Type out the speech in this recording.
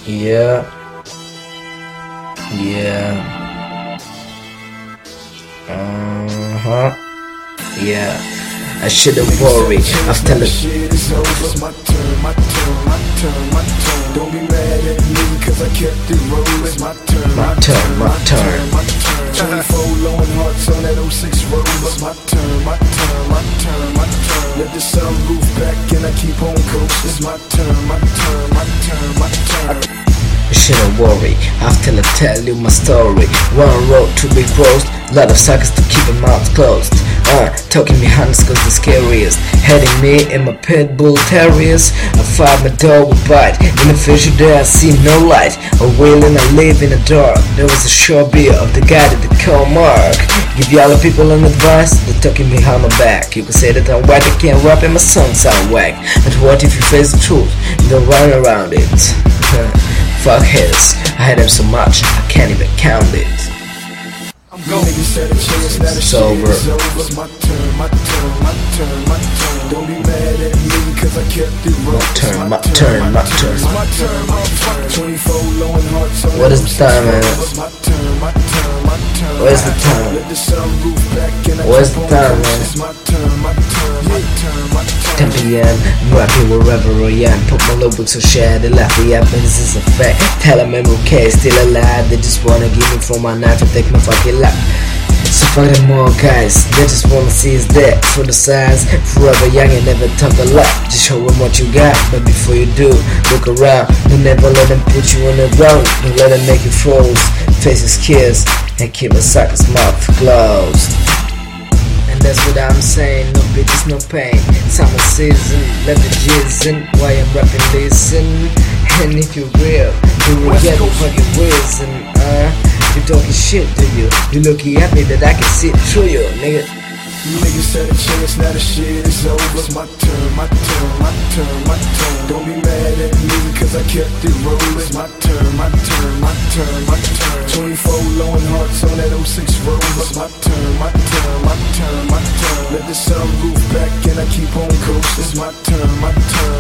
Yeah, yeah, uh-huh, yeah. I shouldn't worry after the shit is over. My turn, my turn, my turn, my turn. Don't be mad at me cause I kept it rolling. My turn, my turn, my turn. my turn. 24 lone hearts on that '06 Rover. My turn, my turn, my turn, my turn. Let the sunroof back and I keep on coasting. It's my turn, my turn, my turn, my turn. You shouldn't worry after I tell you my story. One road to be crossed, lot of suckers to keep their mouths closed. Talking behind us cause the scariest. Heading me and my pit bull terriers. I find my dog would bite. In the future there I see no light. A wailing I live in the dark. There was a sure beer of the guy that they call Mark. Give y'all people an advice, they're talking behind my back. You can say that I'm whack, I can't rap and my songs sound whack. But what if you face the truth? You don't run around it. Fuck his, I hate him so much I can't even count it. It's over. My turn, my turn, my turn, my turn. Don't be mad at me cause I kept it rolling. My turn, my turn, my turn. My turn, my turn. 24 lone hearts on What is the time, man? my turn, my turn, my turn. What is the time? Let the sunroof back and I What is keep the on time, coasting. man? It's my turn, my turn, my turn, my turn. 10 p.m. I'm rapping wherever I am. Put my lyrics so share the laugh. Yeah, but this is a fact. Tell them I'm okay, still alive. They just wanna give me from my knife and take my fucking life. So fuck them all guys, they just wanna see us dead. For the signs, forever young and never talk a lot. Just show them what you got, but before you do, look around. Don't never let them put you on the ground. Don't let them make you froze. Faces kissed, and keep a sucker's mouth closed. And that's what I'm saying, no bitches, no pain. Summer season, let the jizz in. Why I'm rapping, listen. And if you're real, you will get the fucking reason. You talking shit to you. You looking at me that I can see through you, nigga. Niggas had a chance, now the shit is over. It's my turn, my turn, my turn, my turn. Don't be mad at me cause I kept it rolling. It's my turn, my turn, my turn, my turn. 24 lone hearts on that '06 Rover. It's my turn, my turn, my turn, my turn. Let the sunroof back and I keep on coasting. It's my turn, my turn.